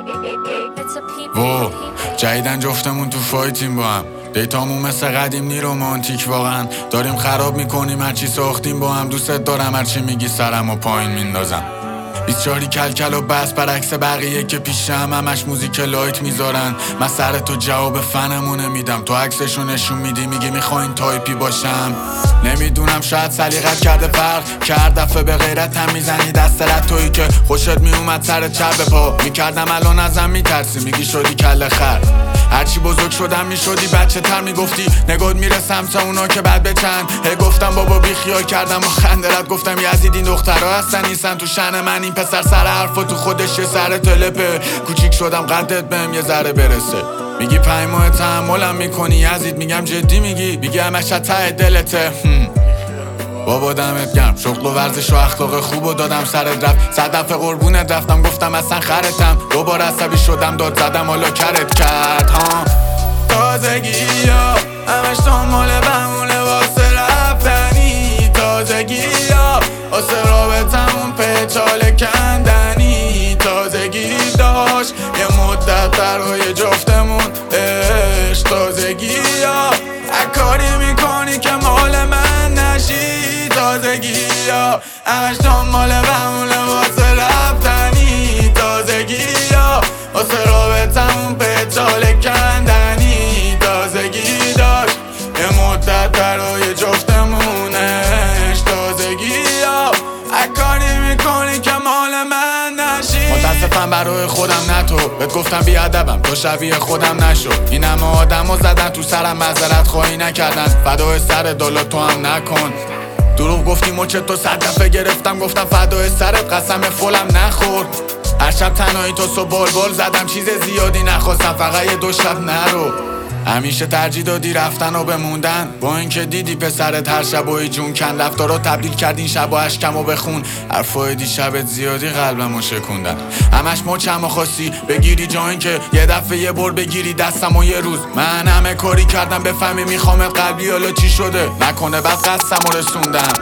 و جدیدن جفتمون تو فایتیم با هم، دیتامون مثل قدیم نی رومانتیک واقعا. داریم خراب میکنیم هرچی ساختیم با هم. دوست دارم هرچی میگی سرمو پایین میندازم. 24 کلکل و بس برعکس بقیه که پیشم همش موزیک لایت میذارن. من سر تو جواب فنمو نمیدم، تو عکسشو نشون میدی میگی میخواین تایپی باشم. نمیدونم شاید سلیقت کرده فرق کرد، دفعه به غیرتم میزنی دست رد. تویی که خوشت میومد سر چرب پا میکردم، الان ازم میترسی میگی شدی کله خر. هرچی بزرگ شدم میشدی بچه تر، میگفتی نگات میره سمت اونا که بد بچن. گفتم بابا بی خیال کردم و خندرت، گفتم یزید این دخترها هستن نیستن تو شن من. این پسر سر حرفا تو خودش یه سر تلپه، کوچیک شدم قدت بهم یه ذره برسه. میگی 5 ماه تحملم میکنی یزید، میگم جدی میگی همش ته دلته. بابا دمت گرم، شغل و ورزش و اخلاق خوب و دادم سرت رفت. 100 دفعه قربونت رفتم گفتم اصلا خرتم. دوباره عصبی شدم داد زدم حالا کرت کرد ها. تازگی ها همش دنبال بمونه واسه رفتنی. تازگی ها واسه رابطمون پیچاله کندنی. تازگی داشت یه مدت برای جفتمون عشق. تازگی ها کاری میکنی که مال من نشی. تازگی ها همش دنبال بمونه واسه رفتنی. تازگی ها واسه رابطمون پیچاله کندنی. تازگی داشت یه مدت برای جفتمونش. تازگی ها کاری میکنی که مال من نشی. متاسفم برای خودم نه تو، بهت گفتم بیادبم تو شبیه خودم نشو. این همه آدمو زدن تو سرم معذرت خواهی نکردن، فدای سر دالا تو هم نکن. دروغ گفتی مچ تو 100 دفعه گرفتم گفتم فدای سرت، قسم فولم نخور. هر شب تنهایی تو سو بال زدم، چیز زیادی نخواستم فقط یه 2 شب نرو. همیشه ترجیح دادی رفتن و بموندن، با اینکه دیدی پسرت هر شب و جون کن. رفتارا تبدیل کردین شب و اشکم و بخون، حرفای دیشبت زیادی قلبمو شکوندن. همش مچمو خواستی بگیری جایی که یه دفعه یه بار بگیری دستم و یه روز. من همه کاری کردم بفهمی میخوامت قلبی، حالا چی شده نکنه بعد قصدمو رسوندم.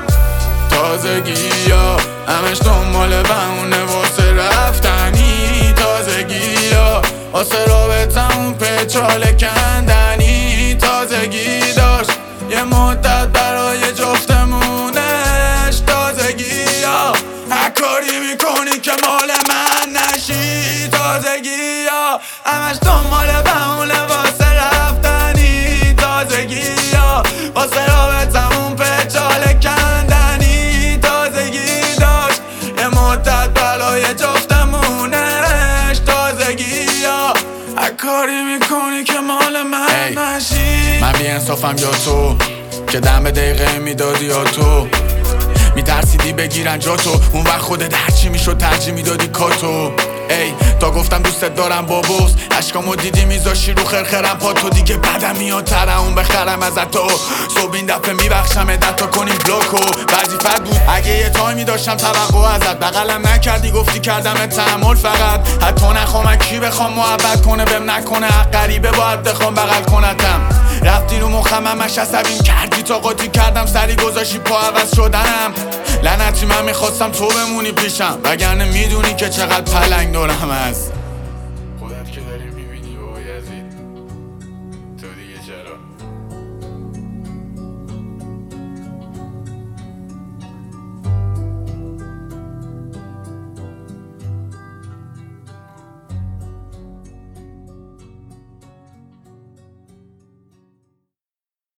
تازگی ها همش دنبال بمونه واسه رفتنی. تازگی ها واسه رابطمون پیچاله کندنی. تازگی داشت یه مدت برای جفتمونش. تازگی ها هر کاری میکنی که مال من نشی. تازگی ها همش دنبال بمونه واسه رفتنی. تازگی ها واسه رابطمون پیچاله کندنی. تازگی داشت یه مدت برای جفتمونش. تازگی ها هر کاری میکنی که مال من نشی. من بی انصافم یا تو که دم دقیقه میدادی یا تو میترسیدی بگیرن جا تو. اون وقت خودت هرچی میشد ترجیح میدادی کاتو. ای تا گفتم دوستت دارم با بغض، اشکامو دیدی میذاشی رو خرخرم پا تو. دیگه بدم میاد ترحم بخرم ازت تو. صبح این دفعه میبخشم تا کنیم بلوکو. وظیفت بود اگه یه تایمی داشتم توقع ازت، بغلم نکردی گفتی کردم تحمل فقط. حتی نخوام کی بخوام محبت کنه بهم نکنه، حق غریبه باید بخوام بغل کنتم. رفتی رو مخم همش عصبیم کردی تا قاطی کردم، سری گذاشی پا عوض شدنم. لعنتی من میخواستم تو بمونی پیشم، وگرنه میدونی که چقدر پلنگ دورم هست.